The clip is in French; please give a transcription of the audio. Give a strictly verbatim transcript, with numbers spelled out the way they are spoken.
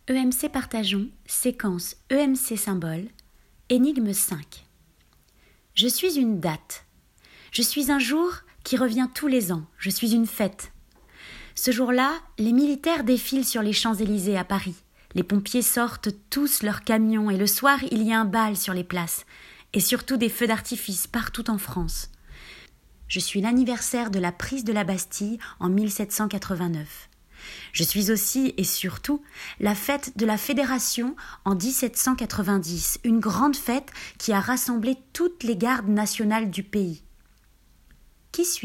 E M C partageons, séquence E M C symbole, énigme cinq. Je suis une date. Je suis un jour qui revient tous les ans. Je suis une fête. Ce jour-là, les militaires défilent sur les Champs-Élysées à Paris. Les pompiers sortent tous leurs camions et le soir, il y a un bal sur les places. Et surtout des feux d'artifice partout en France. Je suis l'anniversaire de la prise de la Bastille en mille sept cent quatre-vingt-neuf. Je suis aussi et surtout la fête de la Fédération en dix-sept cent quatre-vingt-dix, une grande fête qui a rassemblé toutes les gardes nationales du pays. Qui suis-je ?